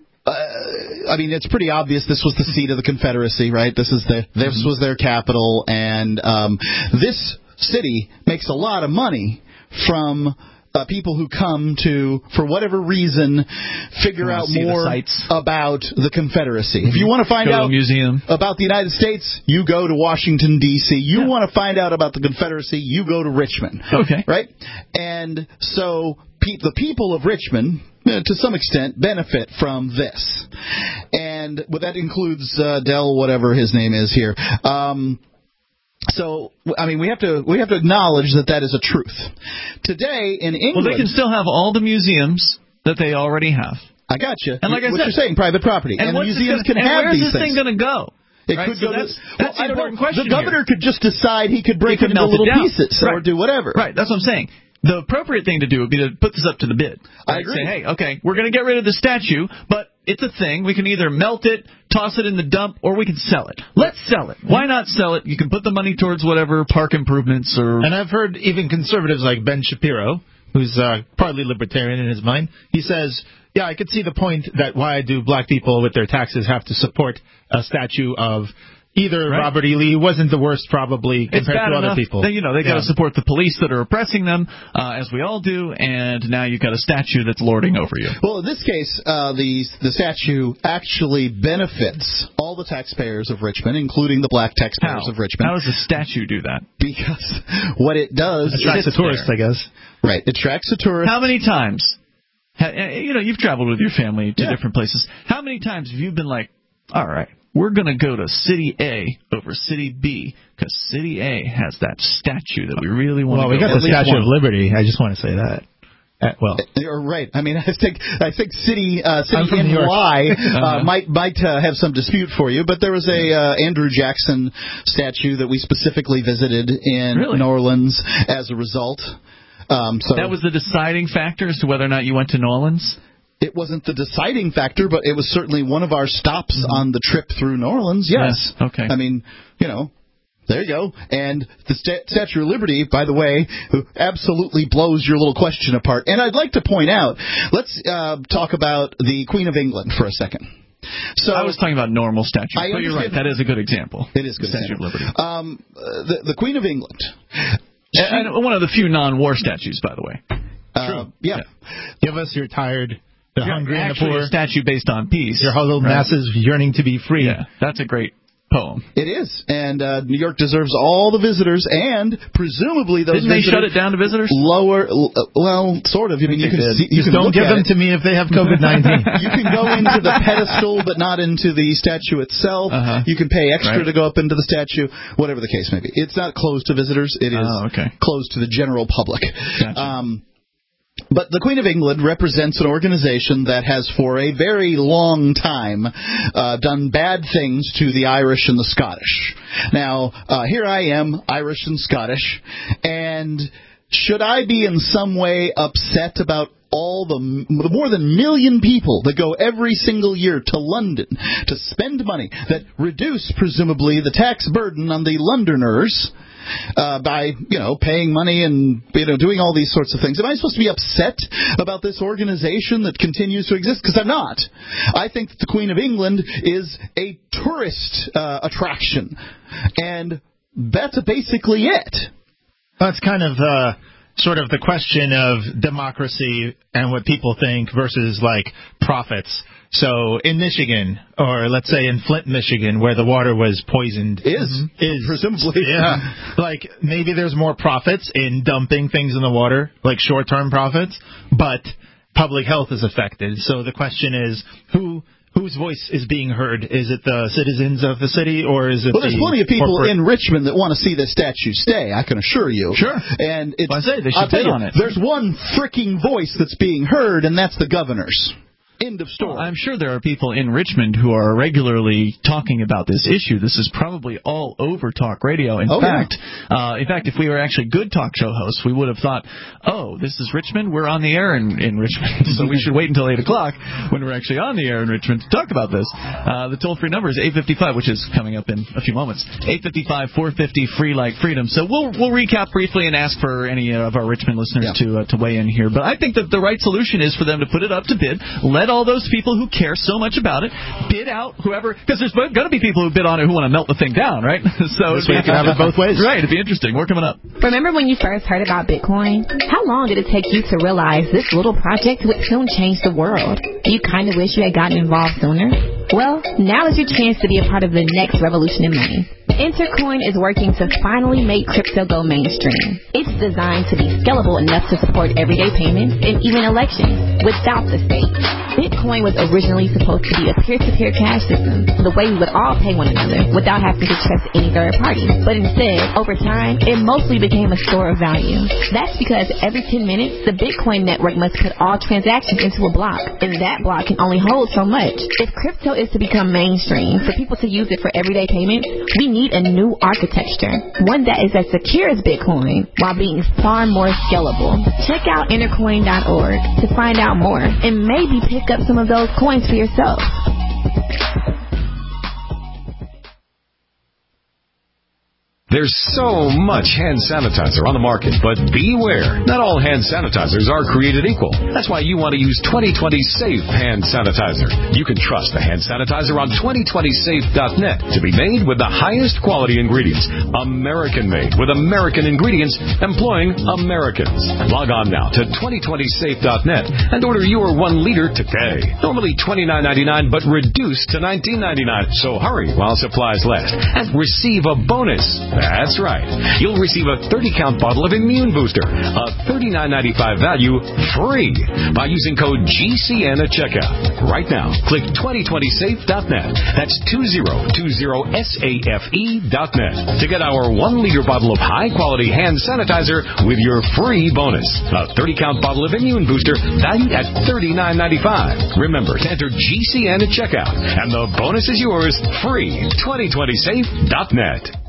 mean, it's pretty obvious this was the seat of the Confederacy, right? This was their capital, and this city makes a lot of money from people who come to, for whatever reason, figure out more about the Confederacy. If you want to find out about the United States, you go to Washington, D.C. You want to find out about the Confederacy, you go to Richmond. Okay. Right? And so the people of Richmond, to some extent, benefit from this. And that includes Del, whatever his name is here. So, I mean, we have to acknowledge that is a truth. Today in England, well, they can still have all the museums that they already have. I got you. And like I said, you're saying, private property, and the museums can have these things. Where's this thing going to go? It could go. That's the important question. The governor could just decide he could break it into little pieces or do whatever. Right. That's what I'm saying. The appropriate thing to do would be to put this up to the bid. I agree. Say, hey, okay, we're going to get rid of the statue, but it's a thing. We can either melt it, toss it in the dump, or we can sell it. Let's sell it. Why not sell it? You can put the money towards whatever park improvements or. And I've heard even conservatives like Ben Shapiro, who's partly libertarian in his mind, he says, yeah, I could see the point that why do black people with their taxes have to support a statue of either Robert E. Lee wasn't the worst probably compared to other people. They got to support the police that are oppressing them, as we all do, and now you've got a statue that's lording over you. Well, in this case, the statue actually benefits all the taxpayers of Richmond, including the black taxpayers of Richmond. How does the statue do that? Because what it does attracts a tourist, I guess. Right, it attracts a tourist. How many times? You've traveled with your family to different places. How many times have you been like, all right, we're going to go to City A over City B because City A has that statue that we really want to go to. Well, we got the Statue of Liberty. I just want to say that. You're right. I mean, I think City NY might have some dispute for you, but there was a Andrew Jackson statue that we specifically visited in New Orleans as a result. So that was the deciding factor as to whether or not you went to New Orleans? It wasn't the deciding factor, but it was certainly one of our stops on the trip through New Orleans. Yes. Okay. I mean, there you go. And the Statue of Liberty, by the way, absolutely blows your little question apart. And I'd like to point out, let's talk about the Queen of England for a second. So I was talking about normal statues, but you're right. That is a good example. It is a good Statue example. of Liberty. The Queen of England. And one of the few non-war statues, by the way. True. Yeah. Give us your tired, the hungry, and the poor. A statue based on peace. Your huddled masses yearning to be free. Yeah, that's a great poem. It is, and New York deserves all the visitors, and presumably those Didn't they shut it down to visitors? Well, sort of. I mean, you can see, just don't give them to me if they have COVID-19. You can go into the pedestal, but not into the statue itself. You can pay extra to go up into the statue, whatever the case may be. It's not closed to visitors. It is closed to the general public. Gotcha. But the Queen of England represents an organization that has for a very long time done bad things to the Irish and the Scottish. Now, here I am, Irish and Scottish, and should I be in some way upset about all the more than 1 million people that go every single year to London to spend money that reduce, presumably, the tax burden on the Londoners by, paying money and, doing all these sorts of things? Am I supposed to be upset about this organization that continues to exist? Because I'm not. I think that the Queen of England is a tourist attraction, and that's basically it. That's kind of sort of the question of democracy and what people think versus, profits. So in Michigan, or let's say in Flint, Michigan, where the water was poisoned, is presumably, maybe there's more profits in dumping things in the water, like short-term profits, but public health is affected. So the question is, whose voice is being heard? Is it the citizens of the city, or is it? Well, there's plenty of people in Richmond that want to see this statue stay, I can assure you. Sure. And I say they should bid on it. There's one freaking voice that's being heard, and that's the governor's. End of story. I'm sure there are people in Richmond who are regularly talking about this issue. This is probably all over talk radio. In fact, if we were actually good talk show hosts, we would have thought, this is Richmond. We're on the air in Richmond, so we should wait until 8 o'clock when we're actually on the air in Richmond to talk about this. The toll-free number is 855, which is coming up in a few moments. 855-450-FREE like freedom. So we'll recap briefly and ask for any of our Richmond listeners to weigh in here. But I think that the right solution is for them to put it up to bid. Let all those people who care so much about it bid out whoever, because there's going to be people who bid on it who want to melt the thing down, right? So you can have it both ways. Right, it'd be interesting. More coming up. Remember when you first heard about Bitcoin? How long did it take you to realize this little project would soon change the world? You kind of wish you had gotten involved sooner? Well, now is your chance to be a part of the next revolution in money. Intercoin is working to finally make crypto go mainstream. It's designed to be scalable enough to support everyday payments and even elections without the state. Bitcoin was originally supposed to be a peer-to-peer cash system, the way we would all pay one another without having to trust any third party. But instead, over time, it mostly became a store of value. That's because every 10 minutes, the Bitcoin network must put all transactions into a block, and that block can only hold so much. If crypto is to become mainstream, for people to use it for everyday payments, we need a new architecture, one that is as secure as Bitcoin while being far more scalable. Check out intercoin.org to find out more and maybe pick up some of those coins for yourself. There's so much hand sanitizer on the market, but beware. Not all hand sanitizers are created equal. That's why you want to use 2020 Safe Hand Sanitizer. You can trust the hand sanitizer on 2020safe.net to be made with the highest quality ingredients. American-made with American ingredients employing Americans. Log on now to 2020safe.net and order your 1 liter today. Normally $29.99, but reduced to $19.99. So hurry while supplies last and receive a bonus. That's right. You'll receive a 30-count bottle of Immune Booster, a $39.95 value, free by using code GCN at checkout. Right now, click 2020safe.net. That's 2020safe.net to get our 1 liter bottle of high-quality hand sanitizer with your free bonus. A 30-count bottle of Immune Booster valued at $39.95. Remember to enter GCN at checkout, and the bonus is yours free. 2020safe.net.